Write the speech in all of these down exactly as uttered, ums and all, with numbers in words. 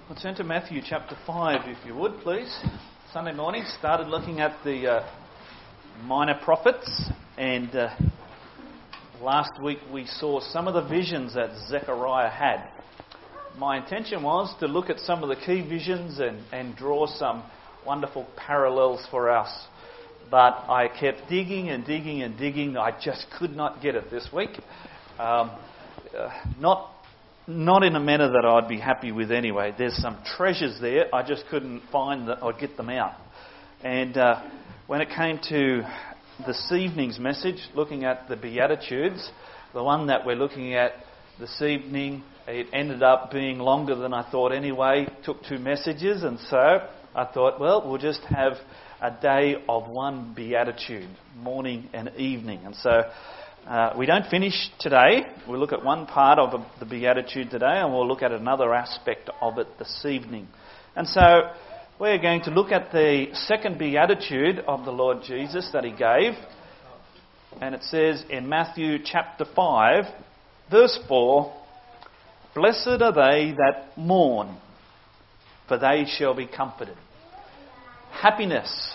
We'll turn to Matthew chapter five, if you would, please. Sunday morning, started looking at the uh, minor prophets, and uh, last week we saw some of the visions that Zechariah had. My intention was to look at some of the key visions and, and draw some wonderful parallels for us. But I kept digging and digging and digging. I just could not get it this week. Um, uh, not Not in a manner that I'd be happy with anyway. There's some treasures there. I just couldn't find that I'd get them out. And uh, when it came to this evening's message, looking at the Beatitudes, the one that we're looking at this evening, it ended up being longer than I thought anyway. It took two messages, and so I thought, well, we'll just have a day of one Beatitude, morning and evening. And so Uh, we don't finish today. We'll look at one part of the Beatitude today, and we'll look at another aspect of it this evening. And so we're going to look at the second Beatitude of the Lord Jesus that he gave. And it says in Matthew chapter five, verse four, "Blessed are they that mourn, for they shall be comforted." Happiness,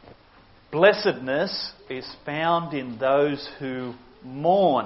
blessedness is found in those who mourn.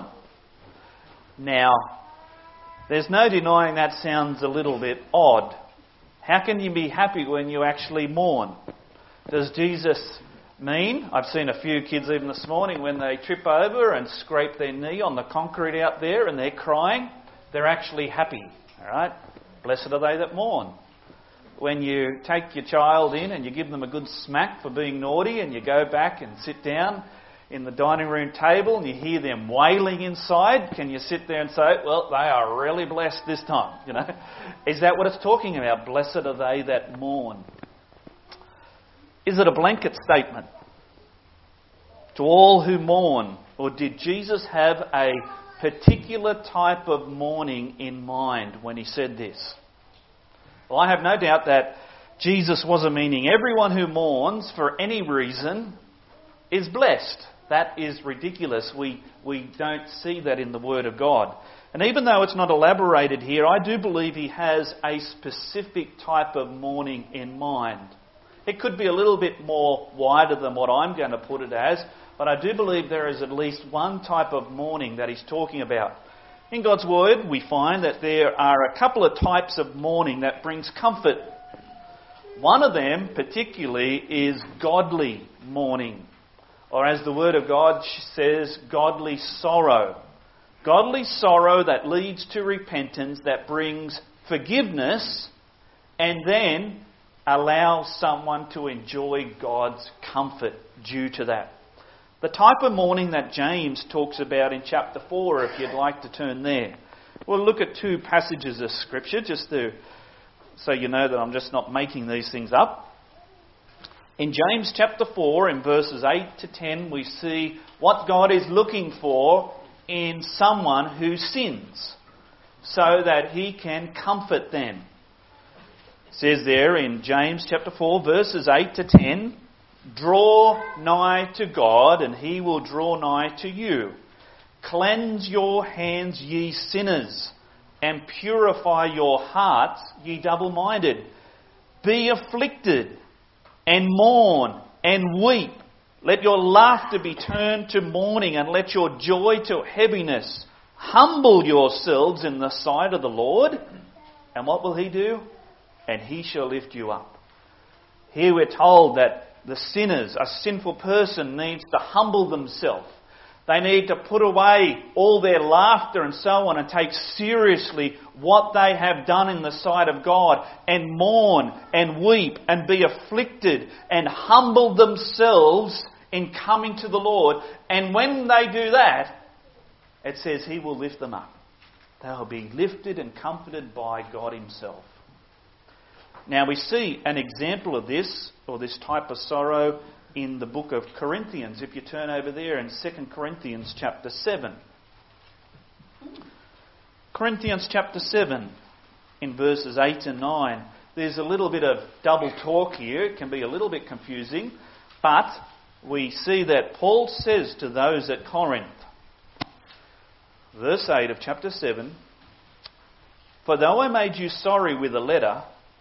Now, there's no denying that sounds a little bit odd. How can you be happy when you actually mourn? Does Jesus mean, I've seen a few kids even this morning, when they trip over and scrape their knee on the concrete out there and they're crying, they're actually happy. All right? Blessed are they that mourn. When you take your child in and you give them a good smack for being naughty, and you go back and sit down in the dining room table and you hear them wailing inside, can you sit there and say, well, they are really blessed this time? You know, is that what it's talking about? Blessed are they that mourn. Is it a blanket statement to all who mourn, or did Jesus have a particular type of mourning in mind when he said this? Well, I have no doubt that Jesus wasn't meaning everyone who mourns for any reason is blessed. That is ridiculous. We we don't see that in the Word of God. And even though it's not elaborated here, I do believe he has a specific type of mourning in mind. It could be a little bit more wider than what I'm going to put it as, but I do believe there is at least one type of mourning that he's talking about. In God's Word, we find that there are a couple of types of mourning that brings comfort. One of them, particularly, is godly mourning, or as the Word of God says, godly sorrow. Godly sorrow that leads to repentance, that brings forgiveness, and then allows someone to enjoy God's comfort due to that. The type of mourning that James talks about in chapter four, if you'd like to turn there. We'll look at two passages of Scripture, just to, so you know that I'm just not making these things up. In James chapter four, in verses eight to ten, we see what God is looking for in someone who sins, so that he can comfort them. It says there in James chapter four, verses eight to ten, "Draw nigh to God, and he will draw nigh to you. Cleanse your hands, ye sinners, and purify your hearts, ye double-minded. Be afflicted, and mourn, and weep. Let your laughter be turned to mourning, and let your joy to heaviness. Humble yourselves in the sight of the Lord, and what will he do? And he shall lift you up." Here we're told that the sinners, a sinful person, needs to humble themselves. They need to put away all their laughter and so on and take seriously what they have done in the sight of God, and mourn and weep and be afflicted and humble themselves in coming to the Lord. And when they do that, it says he will lift them up. They'll be lifted and comforted by God himself. Now we see an example of this, or this type of sorrow, in the book of Corinthians. If you turn over there in Second Corinthians chapter seven. Corinthians chapter seven, in verses eight and nine. There's a little bit of double talk here. It can be a little bit confusing. But we see that Paul says to those at Corinth, verse eight of chapter seven, "For though I made you sorry with a letter,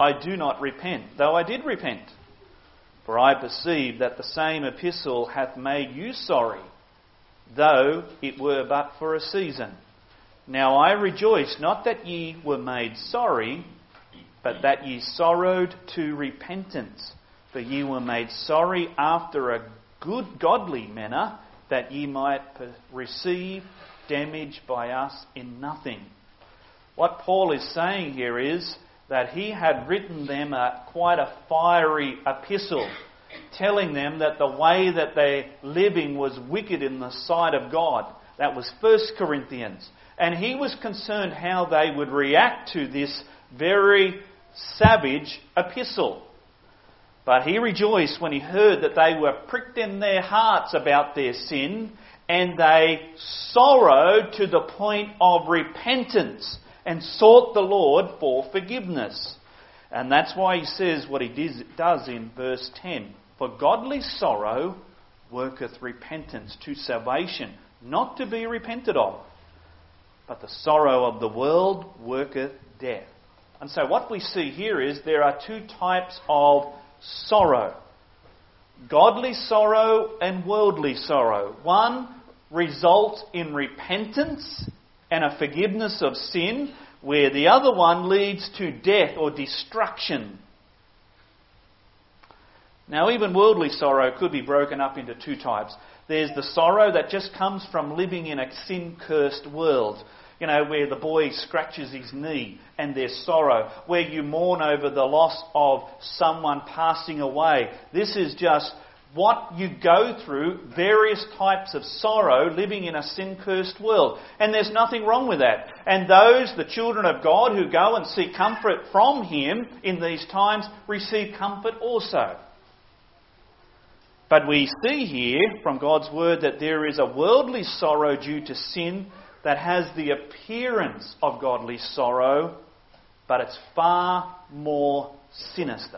I do not repent, though I did repent. For I perceive that the same epistle hath made you sorry, though it were but for a season. Now I rejoice not that ye were made sorry, but that ye sorrowed to repentance. For ye were made sorry after a good godly manner, that ye might receive damage by us in nothing. What Paul is saying here is that he had written them a, quite a fiery epistle, telling them that the way that they're living was wicked in the sight of God. That was First Corinthians. And he was concerned how they would react to this very savage epistle. But he rejoiced when he heard that they were pricked in their hearts about their sin, and they sorrowed to the point of repentance and sought the Lord for forgiveness. And that's why he says what he does in verse ten. For godly sorrow worketh repentance to salvation, not to be repented of. But the sorrow of the world worketh death. And so what we see here is there are two types of sorrow. Godly sorrow and worldly sorrow. One results in repentance and a forgiveness of sin, where the other one leads to death or destruction. Now, even worldly sorrow could be broken up into two types. There's the sorrow that just comes from living in a sin-cursed world. You know, where the boy scratches his knee and there's sorrow. Where you mourn over the loss of someone passing away. This is just what you go through, various types of sorrow, living in a sin-cursed world. And there's nothing wrong with that. And those, the children of God, who go and seek comfort from Him in these times, receive comfort also. But we see here from God's Word that there is a worldly sorrow due to sin that has the appearance of godly sorrow, but it's far more sinister.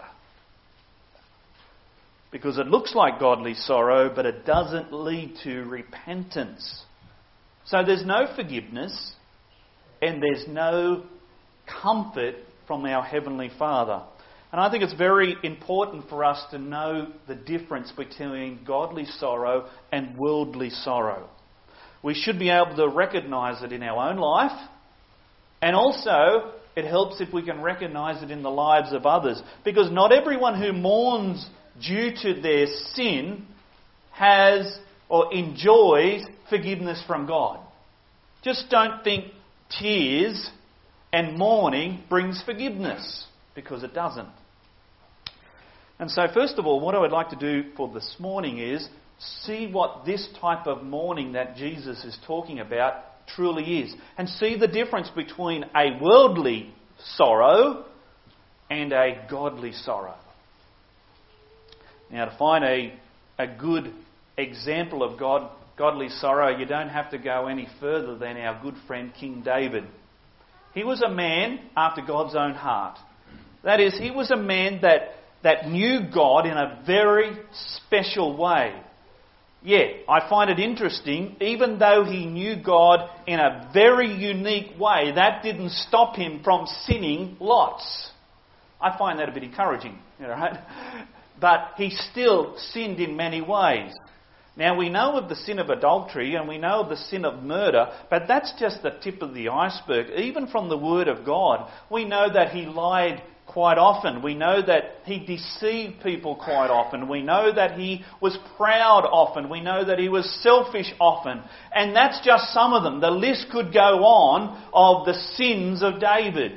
Because it looks like godly sorrow, but it doesn't lead to repentance. So there's no forgiveness, and there's no comfort from our Heavenly Father. And I think it's very important for us to know the difference between godly sorrow and worldly sorrow. We should be able to recognise it in our own life, and also it helps if we can recognise it in the lives of others. Because not everyone who mourns due to their sin has or enjoys forgiveness from God. Just don't think tears and mourning brings forgiveness, because it doesn't. And so first of all, what I would like to do for this morning is see what this type of mourning that Jesus is talking about truly is. And see the difference between a worldly sorrow and a godly sorrow. Now, to find a, a good example of God, godly sorrow, you don't have to go any further than our good friend King David. He was a man after God's own heart. That is, he was a man that, that knew God in a very special way. Yeah, I find it interesting, even though he knew God in a very unique way, that didn't stop him from sinning lots. I find that a bit encouraging, you know, right? But he still sinned in many ways. Now, we know of the sin of adultery and we know of the sin of murder, but that's just the tip of the iceberg. Even from the Word of God, we know that he lied quite often. We know that he deceived people quite often. We know that he was proud often. We know that he was selfish often. And that's just some of them. The list could go on of the sins of David.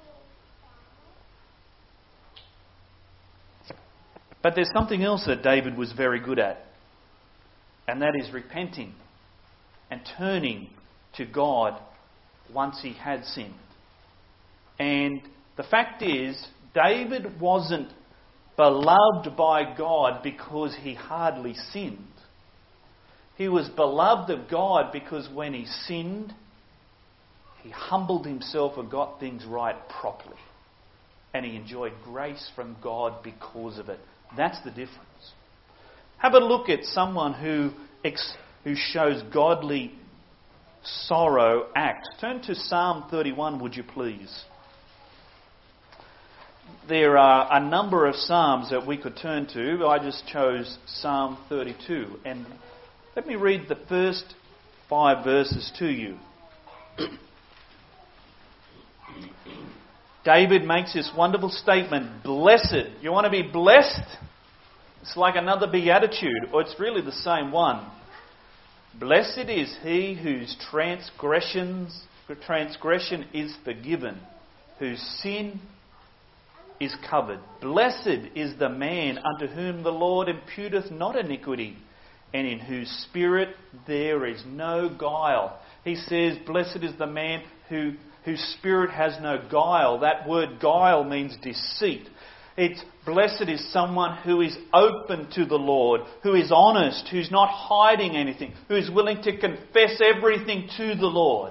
But there's something else that David was very good at. And that is repenting and turning to God once he had sinned. And the fact is, David wasn't beloved by God because he hardly sinned. He was beloved of God because when he sinned, he humbled himself and got things right properly. And he enjoyed grace from God because of it. That's the difference. Have a look at someone who ex- who shows godly sorrow acts. Turn to Psalm thirty-one, would you please? there are a number of Psalms that we could turn to. I just chose Psalm thirty-two. And let me read the first five verses to you. David makes this wonderful statement, blessed. You want to be blessed? It's like another beatitude, or it's really the same one. Blessed is he whose transgressions, transgression is forgiven, whose sin is covered. Blessed is the man unto whom the Lord imputeth not iniquity, and in whose spirit there is no guile. He says, blessed is the man who, whose spirit has no guile. That word guile means deceit. It's blessed is someone who is open to the Lord, who is honest, who's not hiding anything, who is willing to confess everything to the Lord.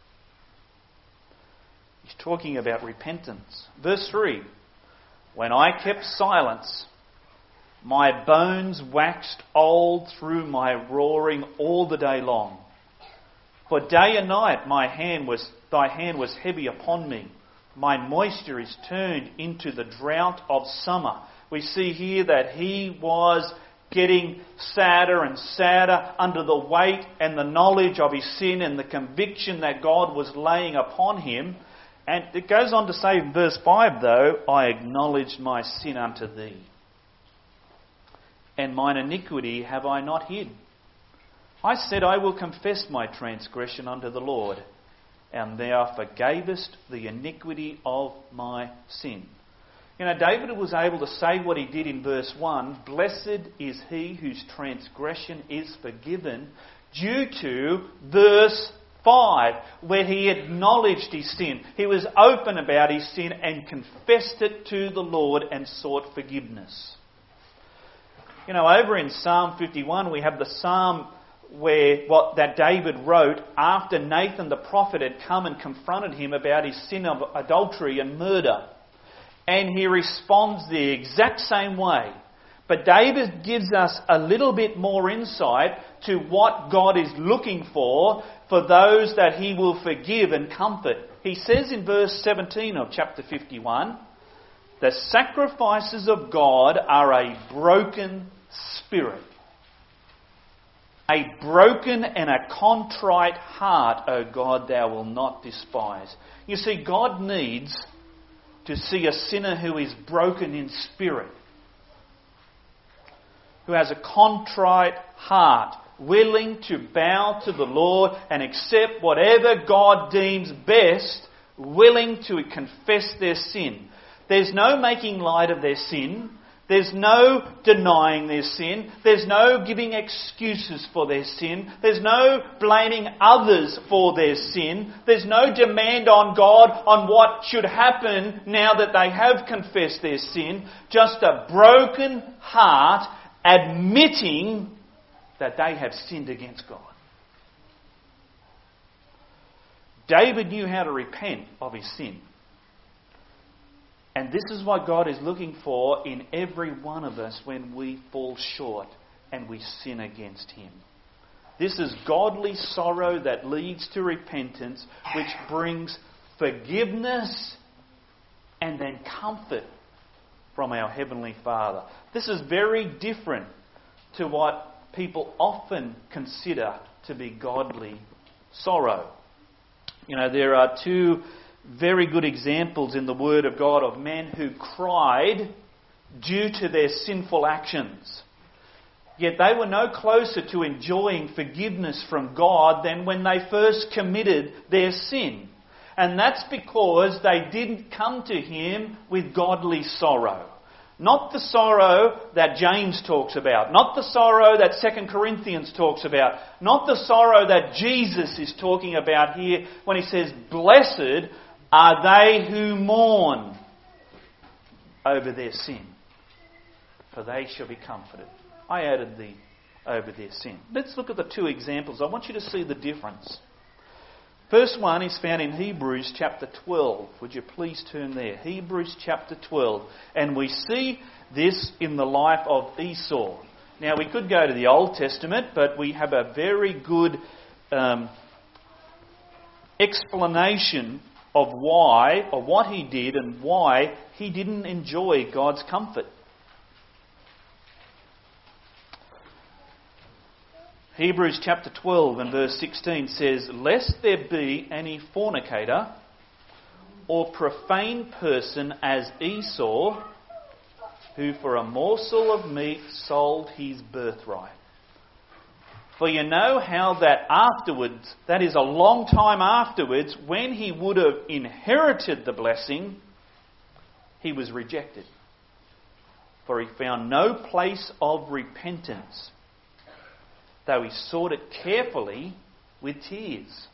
He's talking about repentance. Verse three, when I kept silence, my bones waxed old through my roaring all the day long. For day and night my hand was, thy hand was heavy upon me. My moisture is turned into the drought of summer. We see here that he was getting sadder and sadder under the weight and the knowledge of his sin and the conviction that God was laying upon him. And it goes on to say in verse five though, I acknowledged my sin unto thee, and mine iniquity have I not hid. I said, I will confess my transgression unto the Lord, and thou forgavest the iniquity of my sin. You know, David was able to say what he did in verse one, blessed is he whose transgression is forgiven, due to verse five, where he acknowledged his sin. He was open about his sin and confessed it to the Lord and sought forgiveness. You know, over in Psalm fifty-one, we have the psalm where what that David wrote after Nathan the prophet had come and confronted him about his sin of adultery and murder. And he responds the exact same way. But David gives us a little bit more insight to what God is looking for, for those that he will forgive and comfort. He says in verse seventeen of chapter fifty-one, the sacrifices of God are a broken spirit. A broken and a contrite heart, O God, thou wilt not despise. You see, God needs to see a sinner who is broken in spirit, who has a contrite heart, willing to bow to the Lord and accept whatever God deems best, willing to confess their sin. There's no making light of their sin. There's no denying their sin. There's no giving excuses for their sin. There's no blaming others for their sin. There's no demand on God on what should happen now that they have confessed their sin. Just a broken heart admitting that they have sinned against God. David knew how to repent of his sin. And this is what God is looking for in every one of us when we fall short and we sin against Him. This is godly sorrow that leads to repentance, which brings forgiveness and then comfort from our Heavenly Father. This is very different to what people often consider to be godly sorrow. You know, there are two very good examples in the Word of God of men who cried due to their sinful actions. Yet they were no closer to enjoying forgiveness from God than when they first committed their sin. And that's because they didn't come to Him with godly sorrow. Not the sorrow that James talks about. Not the sorrow that Second Corinthians talks about. Not the sorrow that Jesus is talking about here when He says, blessed are they who mourn over their sin, for they shall be comforted. I added the over their sin. Let's look at the two examples. I want you to see the difference. First one is found in Hebrews chapter twelve. Would you please turn there? Hebrews chapter twelve. And we see this in the life of Esau. Now we could go to the Old Testament, but we have a very good um, explanation of why, or what he did and why he didn't enjoy God's comfort. Hebrews chapter twelve and verse sixteen says, "Lest there be any fornicator or profane person as Esau, who for a morsel of meat sold his birthright. For you know how that afterwards, that is a long time afterwards, when he would have inherited the blessing, he was rejected. For he found no place of repentance, though he sought it carefully with tears."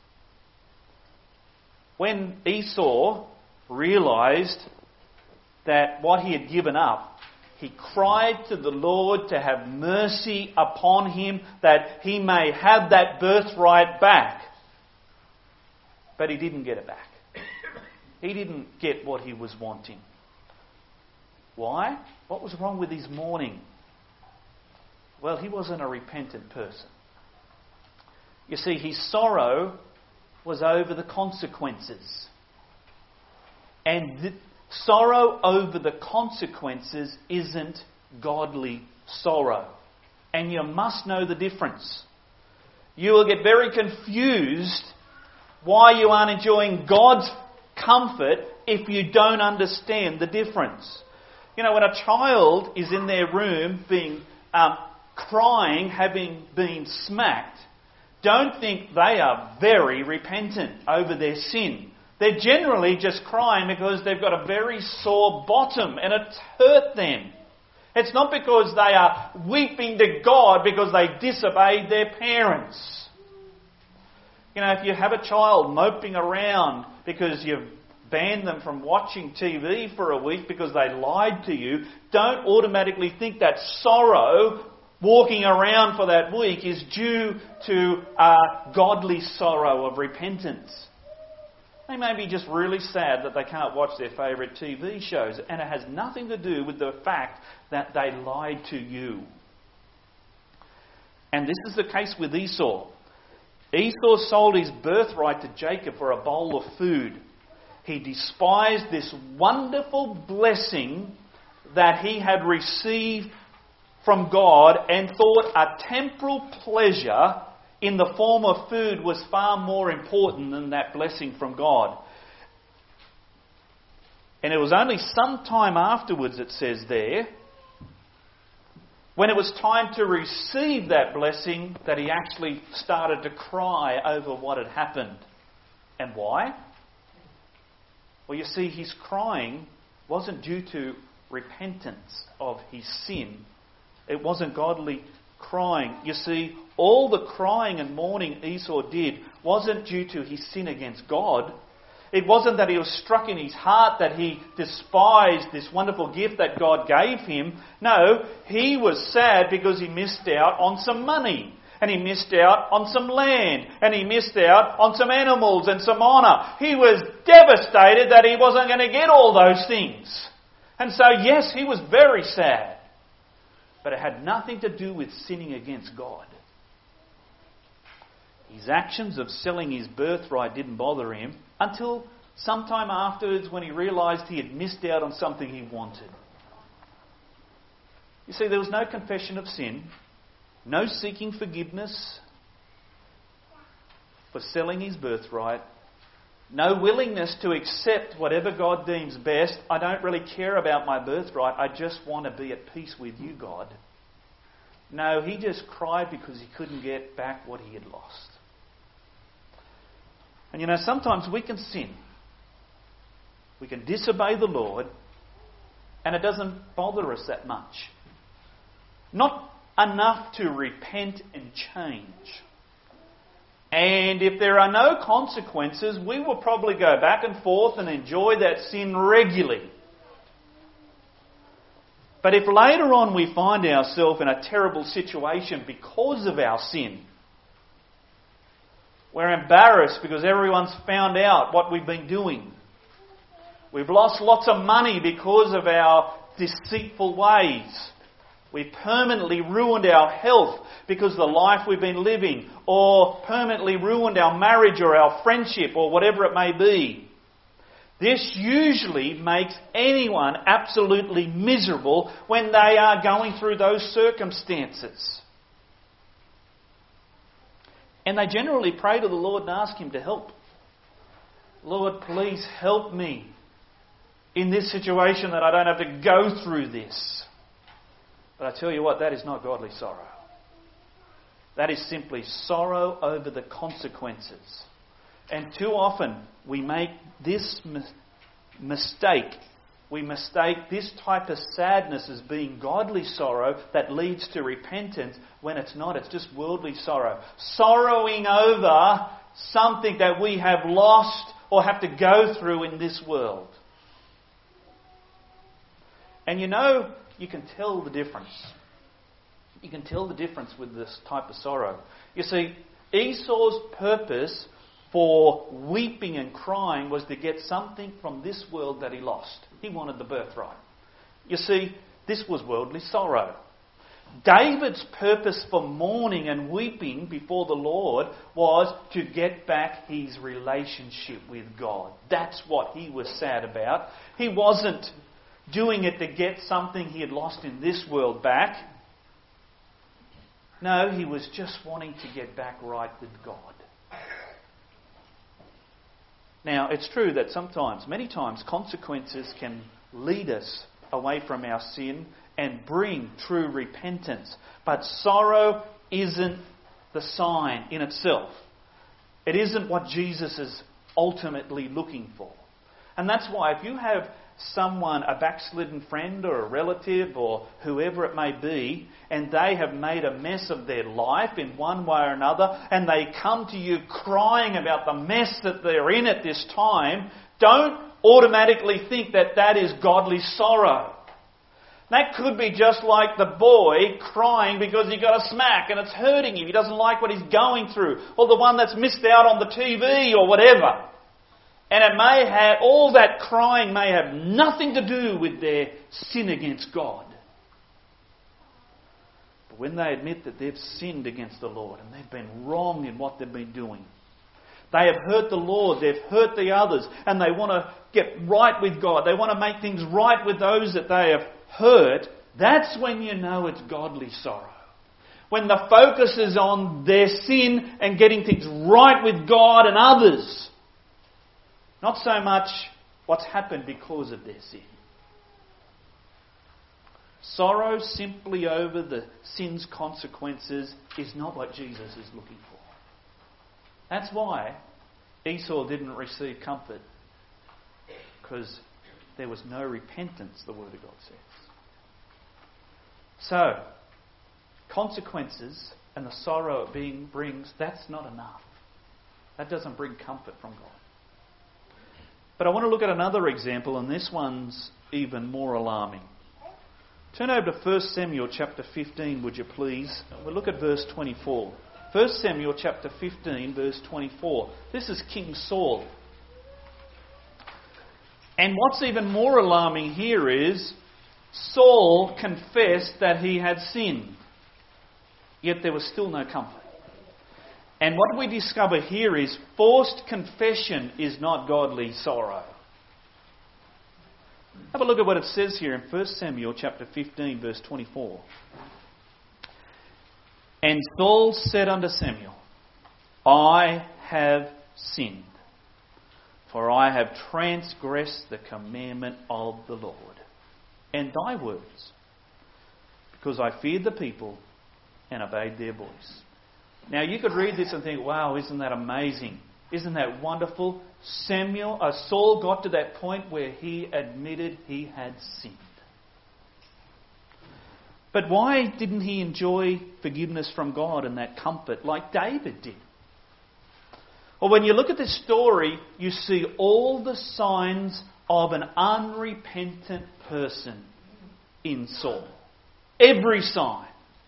When Esau realised that what he had given up, he cried to the Lord to have mercy upon him, that he may have that birthright back. But he didn't get it back. He didn't get what he was wanting. Why? What was wrong with his mourning? Well, he wasn't a repentant person. You see, his sorrow was over the consequences. And the sorrow over the consequences isn't godly sorrow. And you must know the difference. You will get very confused why you aren't enjoying God's comfort if you don't understand the difference. You know, when a child is in their room being um, crying, having been smacked, don't think they are very repentant over their sin. They're generally just crying because they've got a very sore bottom and it's hurt them. It's not because they are weeping to God because they disobeyed their parents. You know, if you have a child moping around because you've banned them from watching T V for a week because they lied to you, don't automatically think that sorrow walking around for that week is due to a godly sorrow of repentance. They may be just really sad that they can't watch their favourite T V shows, and it has nothing to do with the fact that they lied to you. And this is the case with Esau. Esau sold his birthright to Jacob for a bowl of food. He despised this wonderful blessing that he had received from God and thought a temporal pleasure in the form of food was far more important than that blessing from God. And it was only some time afterwards, it says there, when it was time to receive that blessing, that he actually started to cry over what had happened. And why? Well, you see, his crying wasn't due to repentance of his sin. It wasn't godly crying. You see, all the crying and mourning Esau did wasn't due to his sin against God. It wasn't that he was struck in his heart that he despised this wonderful gift that God gave him. No, he was sad because he missed out on some money. And he missed out on some land. And he missed out on some animals and some honour. He was devastated that he wasn't going to get all those things. And so, yes, he was very sad. But it had nothing to do with sinning against God. His actions of selling his birthright didn't bother him until sometime afterwards when he realised he had missed out on something he wanted. You see, there was no confession of sin, no seeking forgiveness for selling his birthright, no willingness to accept whatever God deems best. I don't really care about my birthright. I just want to be at peace with you, God. No, he just cried because he couldn't get back what he had lost. And you know, sometimes we can sin. We can disobey the Lord, and it doesn't bother us that much. Not enough to repent and change. And if there are no consequences, we will probably go back and forth and enjoy that sin regularly. But if later on we find ourselves in a terrible situation because of our sin, we're embarrassed because everyone's found out what we've been doing. We've lost lots of money because of our deceitful ways. We permanently ruined our health because of the life we've been living, or permanently ruined our marriage or our friendship or whatever it may be. This usually makes anyone absolutely miserable when they are going through those circumstances. And they generally pray to the Lord and ask Him to help. Lord, please help me in this situation that I don't have to go through this. But I tell you what, that is not godly sorrow. That is simply sorrow over the consequences. And too often we make this mis- mistake. We mistake this type of sadness as being godly sorrow that leads to repentance when it's not. It's just worldly sorrow. Sorrowing over something that we have lost or have to go through in this world. And you know, you can tell the difference. You can tell the difference with this type of sorrow. You see, Esau's purpose for weeping and crying was to get something from this world that he lost. He wanted the birthright. You see, this was worldly sorrow. David's purpose for mourning and weeping before the Lord was to get back his relationship with God. That's what he was sad about. He wasn't doing it to get something he had lost in this world back. No, he was just wanting to get back right with God. Now, it's true that sometimes, many times, consequences can lead us away from our sin and bring true repentance. But sorrow isn't the sign in itself. It isn't what Jesus is ultimately looking for. And that's why if you have someone, a backslidden friend or a relative or whoever it may be, and they have made a mess of their life in one way or another, and they come to you crying about the mess that they're in at this time, don't automatically think that that is godly sorrow. That could be just like the boy crying because he got a smack and it's hurting him. He doesn't like what he's going through. Or the one that's missed out on the T V or whatever. And it may have, all that crying may have nothing to do with their sin against God. But when they admit that they've sinned against the Lord and they've been wrong in what they've been doing, they have hurt the Lord, they've hurt the others, and they want to get right with God. They want to make things right with those that they have hurt. That's when you know it's godly sorrow. When the focus is on their sin and getting things right with God and others. Not so much what's happened because of their sin. Sorrow simply over the sin's consequences is not what Jesus is looking for. That's why Esau didn't receive comfort. Because there was no repentance, the Word of God says. So, consequences and the sorrow it being brings, that's not enough. That doesn't bring comfort from God. But I want to look at another example, and this one's even more alarming. Turn over to First Samuel chapter fifteen, would you please? We'll look at verse twenty-four. First Samuel chapter fifteen, verse twenty-four. This is King Saul. And what's even more alarming here is Saul confessed that he had sinned. Yet there was still no comfort. And what we discover here is forced confession is not godly sorrow. Have a look at what it says here in First Samuel chapter fifteen, verse twenty-four. And Saul said unto Samuel, I have sinned, for I have transgressed the commandment of the Lord, and thy words, because I feared the people and obeyed their voice. Now you could read this and think, wow, isn't that amazing? Isn't that wonderful? Samuel, uh, Saul got to that point where he admitted he had sinned. But why didn't he enjoy forgiveness from God and that comfort like David did? Well, when you look at this story, you see all the signs of an unrepentant person in Saul. Every sign.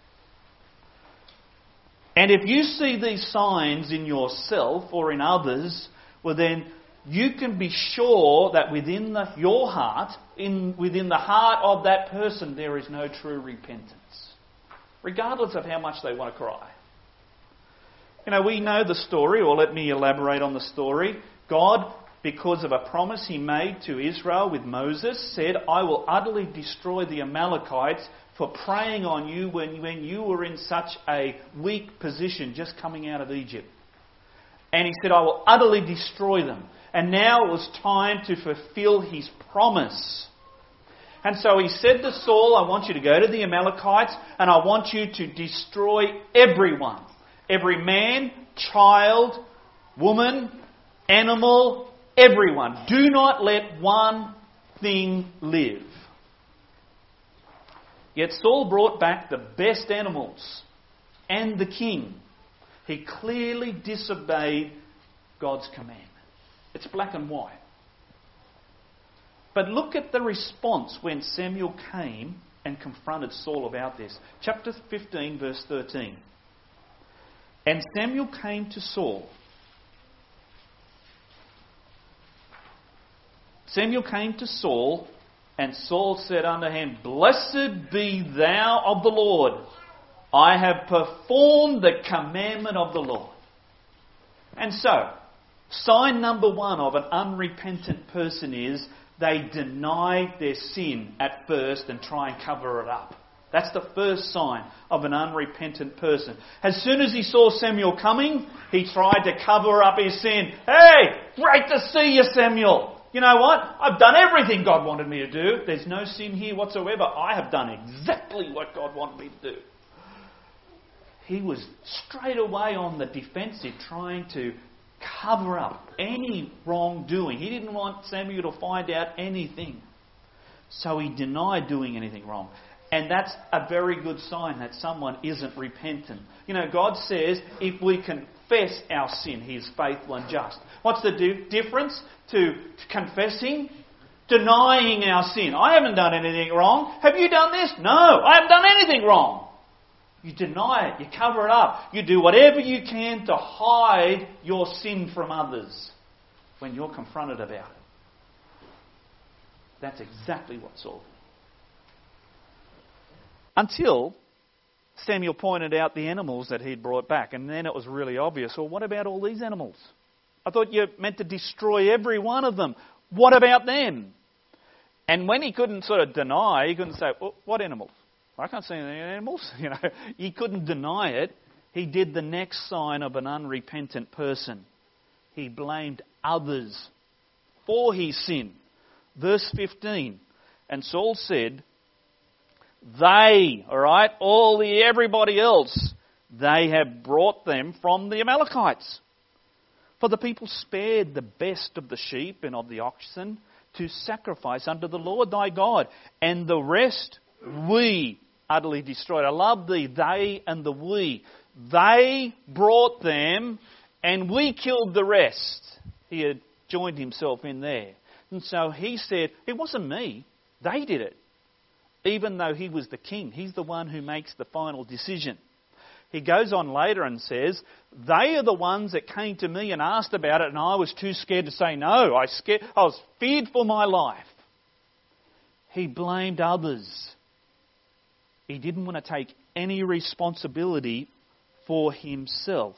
And if you see these signs in yourself or in others, well then you can be sure that within the, your heart, in within the heart of that person, there is no true repentance. Regardless of how much they want to cry. You know, we know the story, or let me elaborate on the story. God because of a promise he made to Israel with Moses, said, I will utterly destroy the Amalekites for preying on you when, when you were in such a weak position just coming out of Egypt. And he said, I will utterly destroy them. And now it was time to fulfill his promise. And so he said to Saul, I want you to go to the Amalekites and I want you to destroy everyone. Every man, child, woman, animal, everyone. Do not let one thing live. Yet Saul brought back the best animals and the king. He clearly disobeyed God's command. It's black and white. But look at the response when Samuel came and confronted Saul about this. Chapter fifteen, verse thirteen. And Samuel came to Saul. Samuel came to Saul, and Saul said unto him, Blessed be thou of the Lord. I have performed the commandment of the Lord. And so, sign number one of an unrepentant person is they deny their sin at first and try and cover it up. That's the first sign of an unrepentant person. As soon as he saw Samuel coming, he tried to cover up his sin. Hey, great to see you, Samuel. You know what? I've done everything God wanted me to do. There's no sin here whatsoever. I have done exactly what God wanted me to do. He was straight away on the defensive, trying to cover up any wrongdoing. He didn't want Samuel to find out anything. So he denied doing anything wrong. And that's a very good sign that someone isn't repentant. You know, God says if we confess our sin, He is faithful and just. What's the di- difference to, to confessing? Denying our sin. I haven't done anything wrong. Have you done this? No, I haven't done anything wrong. You deny it. You cover it up. You do whatever you can to hide your sin from others when you're confronted about it. That's exactly what Saul did. Until Samuel pointed out the animals that he'd brought back. And then it was really obvious. Well, what about all these animals? I thought you meant to destroy every one of them. What about them? And when he couldn't sort of deny, he couldn't say, well, what animals? I can't see any animals. You know, he couldn't deny it. He did the next sign of an unrepentant person. He blamed others for his sin. Verse fifteen. And Saul said, they, all right, all the everybody else, they have brought them from the Amalekites. For the people spared the best of the sheep and of the oxen to sacrifice unto the Lord thy God, and the rest we utterly destroyed. I love the they and the we. They brought them, and we killed the rest. He had joined himself in there. And so he said, it wasn't me. They did it. Even though he was the king, he's the one who makes the final decision. He goes on later and says, they are the ones that came to me and asked about it, and I was too scared to say no. I, scared, I was feared for my life. He blamed others. He didn't want to take any responsibility for himself.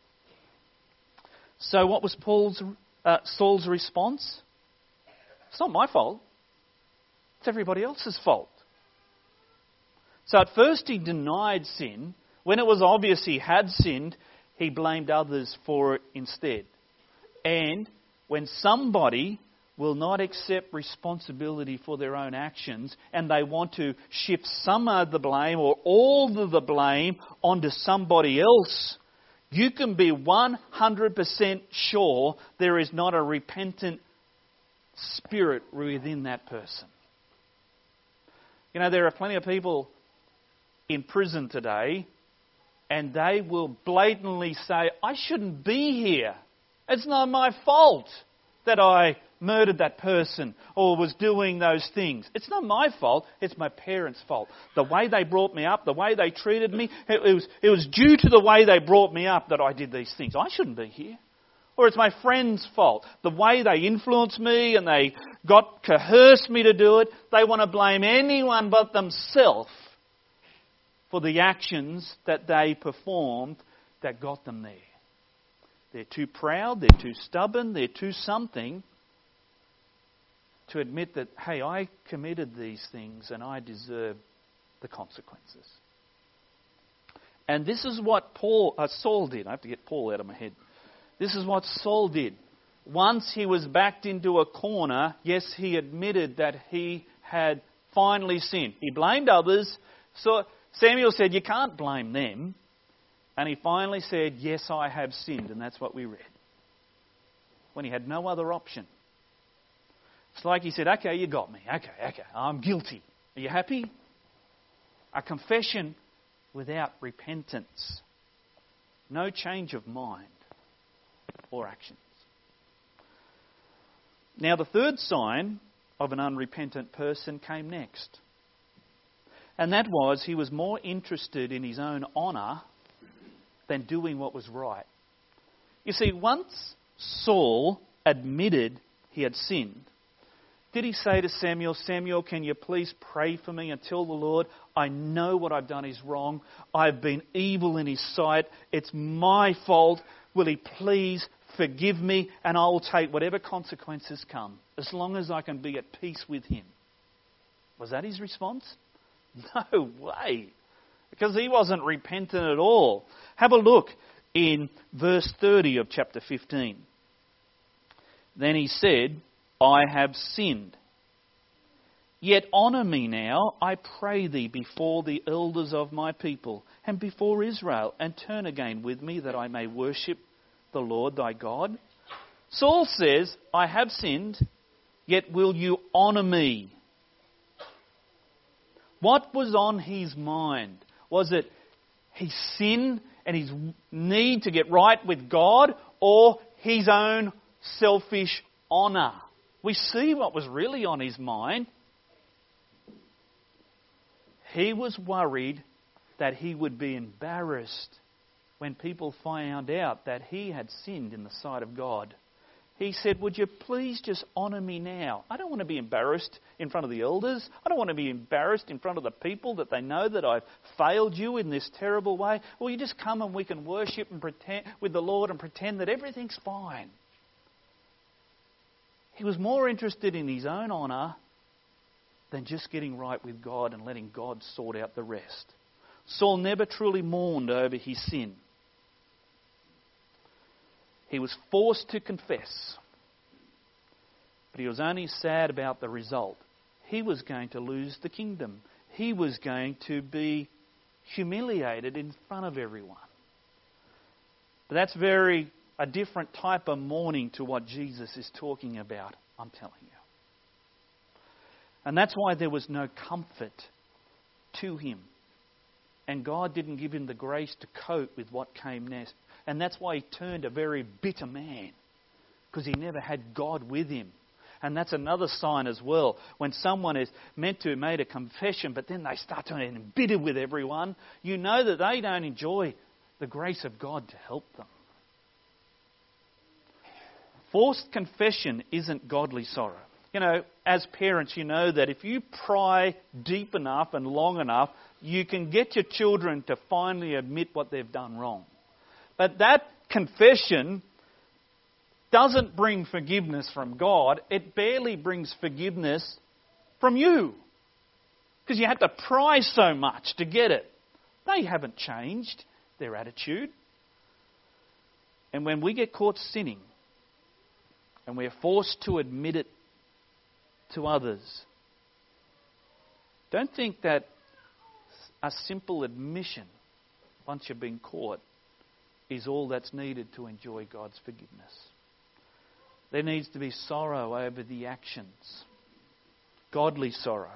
So what was Paul's, uh, Saul's response? It's not my fault. It's everybody else's fault. So at first he denied sin. When it was obvious he had sinned, he blamed others for it instead. And when somebody will not accept responsibility for their own actions and they want to shift some of the blame or all of the blame onto somebody else, you can be one hundred percent sure there is not a repentant spirit within that person. You know, there are plenty of people in prison today, and they will blatantly say, I shouldn't be here. It's not my fault that I murdered that person or was doing those things. It's not my fault. It's my parents' fault. The way they brought me up, the way they treated me, it, it was, it was due to the way they brought me up that I did these things. I shouldn't be here. Or it's my friend's fault. The way they influenced me and they got coerced me to do it. They want to blame anyone but themselves for the actions that they performed that got them there. They're too proud, they're too stubborn, they're too something to admit that, hey, I committed these things and I deserve the consequences. And this is what Paul, uh, Saul did. I have to get Paul out of my head. This is what Saul did. Once he was backed into a corner, yes, he admitted that he had finally sinned. He blamed others. So Samuel said, you can't blame them. And he finally said, yes, I have sinned. And that's what we read. When he had no other option. It's like he said, okay, you got me. Okay, okay, I'm guilty. Are you happy? A confession without repentance. No change of mind or actions. Now the third sign of an unrepentant person came next. And that was he was more interested in his own honour than doing what was right. You see, once Saul admitted he had sinned, did he say to Samuel, Samuel, can you please pray for me and tell the Lord, I know what I've done is wrong. I've been evil in his sight. It's my fault. Will he please forgive me and I will take whatever consequences come as long as I can be at peace with him? Was that his response? No way. Because he wasn't repentant at all. Have a look in verse thirty of chapter fifteen. Then he said, I have sinned. Yet honour me now, I pray thee, before the elders of my people and before Israel, and turn again with me that I may worship the Lord thy God. Saul says, I have sinned, yet will you honour me? What was on his mind? Was it his sin and his need to get right with God, or his own selfish honour? We see what was really on his mind. He was worried that he would be embarrassed when people found out that he had sinned in the sight of God. He said, would you please just honour me now? I don't want to be embarrassed in front of the elders. I don't want to be embarrassed in front of the people that they know that I've failed you in this terrible way. Will you just come and we can worship and pretend with the Lord and pretend that everything's fine? He was more interested in his own honour than just getting right with God and letting God sort out the rest. Saul never truly mourned over his sin. He was forced to confess, but he was only sad about the result. He was going to lose the kingdom. He was going to be humiliated in front of everyone. But that's very a different type of mourning to what Jesus is talking about, I'm telling you. And that's why there was no comfort to him. And God didn't give him the grace to cope with what came next. And that's why he turned a very bitter man. Because he never had God with him. And that's another sign as well. When someone is meant to have made a confession, but then they start to be bitter with everyone, you know that they don't enjoy the grace of God to help them. Forced confession isn't godly sorrow. You know, as parents, you know that if you pry deep enough and long enough, you can get your children to finally admit what they've done wrong. But that confession doesn't bring forgiveness from God. It barely brings forgiveness from you. Because you had to pry so much to get it. They haven't changed their attitude. And when we get caught sinning, and we're forced to admit it to others, don't think that a simple admission, once you've been caught, is all that's needed to enjoy God's forgiveness. There needs to be sorrow over the actions. Godly sorrow.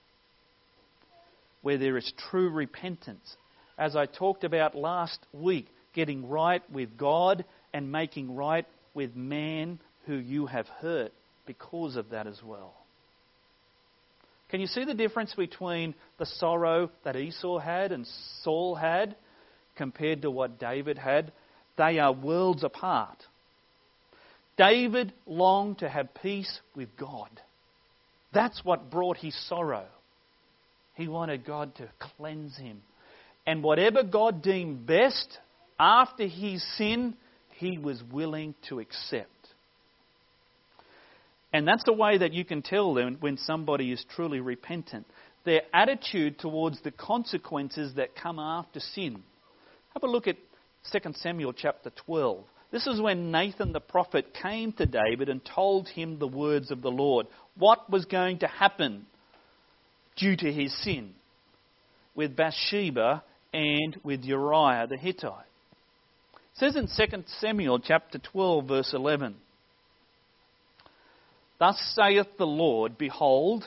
Where there is true repentance. As I talked about last week, getting right with God and making right with man who you have hurt because of that as well. Can you see the difference between the sorrow that Esau had and Saul had compared to what David had? They are worlds apart. David longed to have peace with God. That's what brought his sorrow. He wanted God to cleanse him. And whatever God deemed best after his sin, he was willing to accept. And that's the way that you can tell them when somebody is truly repentant. Their attitude towards the consequences that come after sin. Have a look at Second Samuel chapter twelve. This is when Nathan the prophet came to David and told him the words of the Lord. What was going to happen due to his sin with Bathsheba and with Uriah the Hittite. It says in Second Samuel chapter twelve verse eleven. Thus saith the Lord, behold,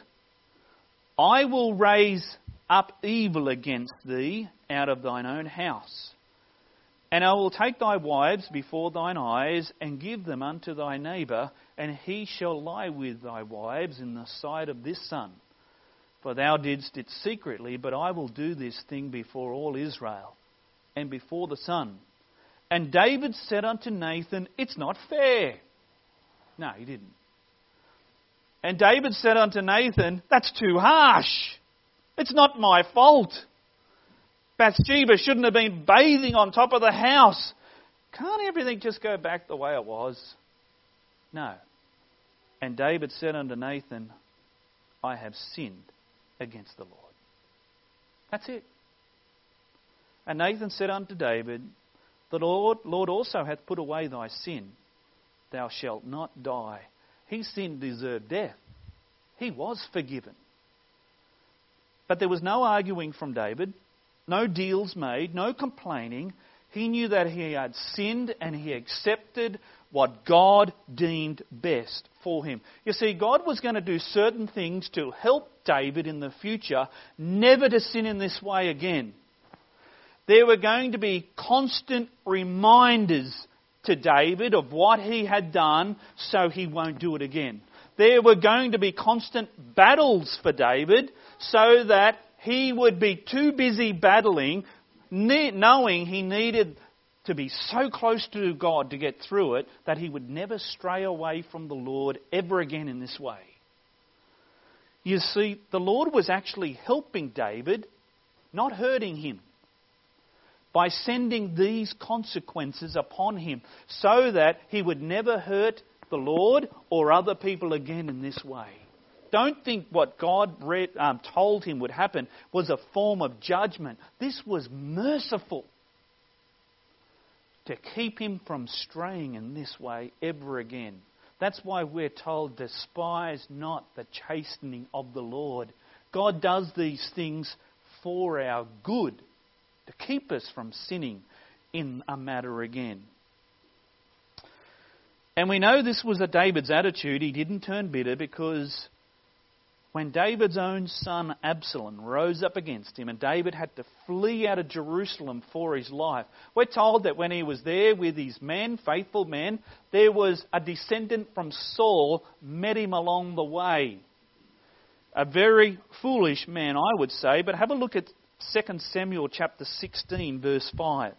I will raise up evil against thee out of thine own house. And I will take thy wives before thine eyes, and give them unto thy neighbour, and he shall lie with thy wives in the sight of this sun. For thou didst it secretly, but I will do this thing before all Israel, and before the sun. And David said unto Nathan, it's not fair. No, he didn't. And David said unto Nathan, that's too harsh. It's not my fault. Bathsheba shouldn't have been bathing on top of the house. Can't everything just go back the way it was? No. And David said unto Nathan, I have sinned against the Lord. That's it. And Nathan said unto David, the Lord, Lord also hath put away thy sin. Thou shalt not die. His sin deserved death. He was forgiven. But there was no arguing from David, no deals made, no complaining. He knew that he had sinned and he accepted what God deemed best for him. You see, God was going to do certain things to help David in the future never to sin in this way again. There were going to be constant reminders to David of what he had done so he won't do it again. There were going to be constant battles for David so that he would be too busy battling, knowing he needed to be so close to God to get through it that he would never stray away from the Lord ever again in this way. You see, the Lord was actually helping David, not hurting him, by sending these consequences upon him so that he would never hurt the Lord or other people again in this way. Don't think what God read, um, told him would happen was a form of judgment. This was merciful to keep him from straying in this way ever again. That's why we're told, despise not the chastening of the Lord. God does these things for our good, to keep us from sinning in a matter again. And we know this was a David's attitude. He didn't turn bitter, because when David's own son Absalom rose up against him and David had to flee out of Jerusalem for his life, we're told that when he was there with his men, faithful men, there was a descendant from Saul met him along the way. A very foolish man, I would say, but have a look at Second Samuel chapter sixteen verse five.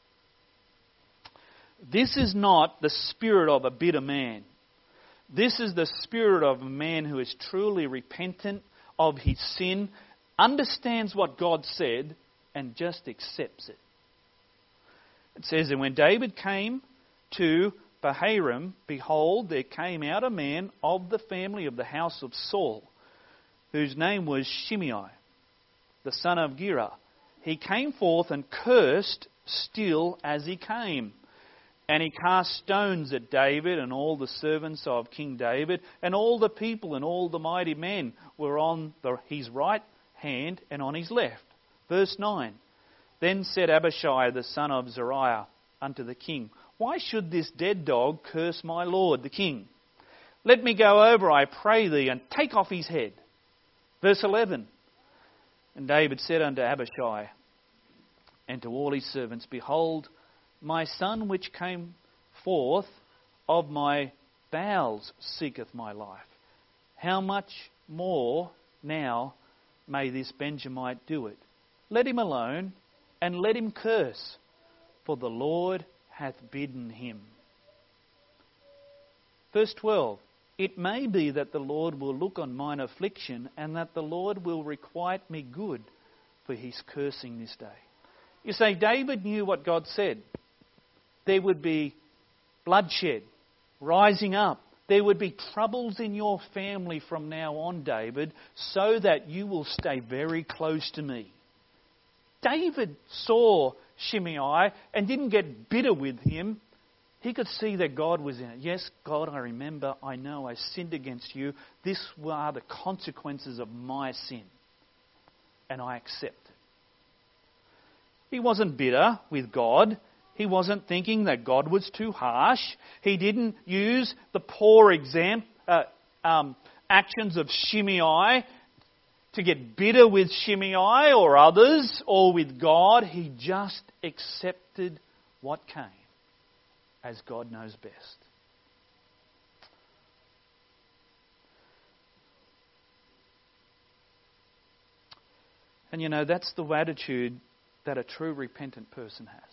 This is not the spirit of a bitter man. This is the spirit of a man who is truly repentant of his sin, understands what God said, and just accepts it. It says, and when David came to Bahurim, behold, there came out a man of the family of the house of Saul, whose name was Shimei, the son of Gera. He came forth and cursed still as he came. And he cast stones at David and all the servants of King David, and all the people and all the mighty men were on the, his right hand and on his left. Verse nine. Then said Abishai the son of Zeruiah unto the king, why should this dead dog curse my lord the king? Let me go over, I pray thee, and take off his head. Verse eleven. And David said unto Abishai and to all his servants, behold, my son which came forth of my bowels seeketh my life. How much more now may this Benjamite do it? Let him alone, and let him curse, for the Lord hath bidden him. Verse twelve. It may be that the Lord will look on mine affliction, and that the Lord will requite me good for his cursing this day. You say, David knew what God said. There would be bloodshed, rising up, There would be troubles in your family from now on, David, so that you will stay very close to me. David saw Shimei and didn't get bitter with him. He could see that God was in it. Yes, God, I remember, I know I sinned against you. These are the consequences of my sin. And I accept it. He wasn't bitter with God. He wasn't thinking that God was too harsh. He didn't use the poor exam, uh, um, actions of Shimei to get bitter with Shimei or others or with God. He just accepted what came, as God knows best. And you know, that's the attitude that a true repentant person has.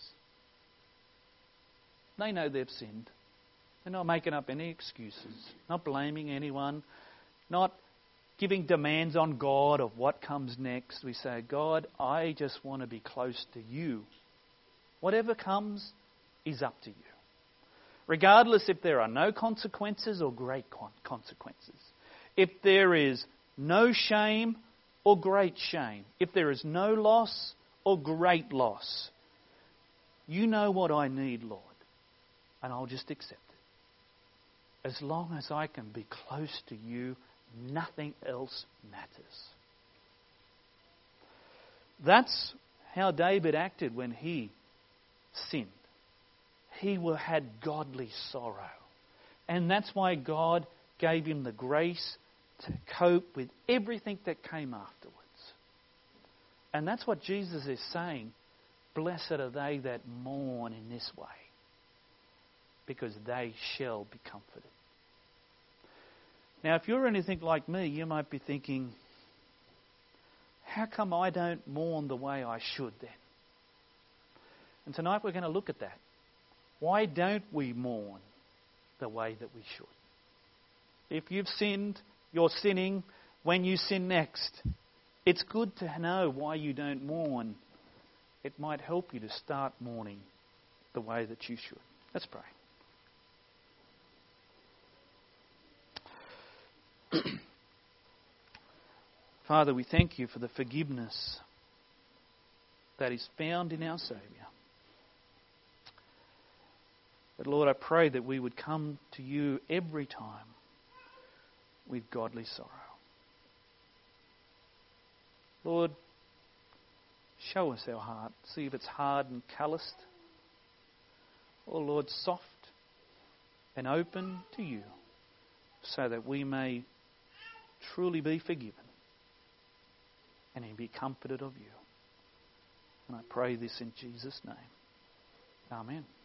They know they've sinned. They're not making up any excuses, not blaming anyone, not giving demands on God of what comes next. We say, God, I just want to be close to you. Whatever comes is up to you. Regardless if there are no consequences or great consequences. If there is no shame or great shame. If there is no loss or great loss. You know what I need, Lord. And I'll just accept it. As long as I can be close to you, nothing else matters. That's how David acted when he sinned. He had godly sorrow. And that's why God gave him the grace to cope with everything that came afterwards. And that's what Jesus is saying. Blessed are they that mourn in this way, because they shall be comforted. Now, if you're anything like me, you might be thinking, how come I don't mourn the way I should then? And tonight we're going to look at that. Why don't we mourn the way that we should? If you've sinned, you're sinning when you sin next. It's good to know why you don't mourn. It might help you to start mourning the way that you should. Let's pray. Father, we thank you for the forgiveness that is found in our Saviour. But Lord, I pray that we would come to you every time with godly sorrow. Lord, show us our heart. See if it's hard and calloused. Or Lord, soft and open to you, so that we may truly be forgiven and be comforted of you. And I pray this in Jesus' name. Amen.